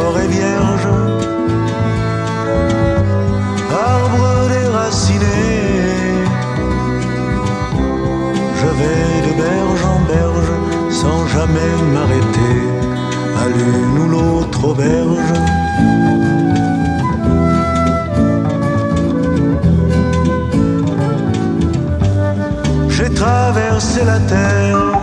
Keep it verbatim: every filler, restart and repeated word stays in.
forêts vierges, arbres déracinés. Je vais de berge en berge sans jamais m'arrêter à l'une ou l'autre auberge. J'ai traversé la terre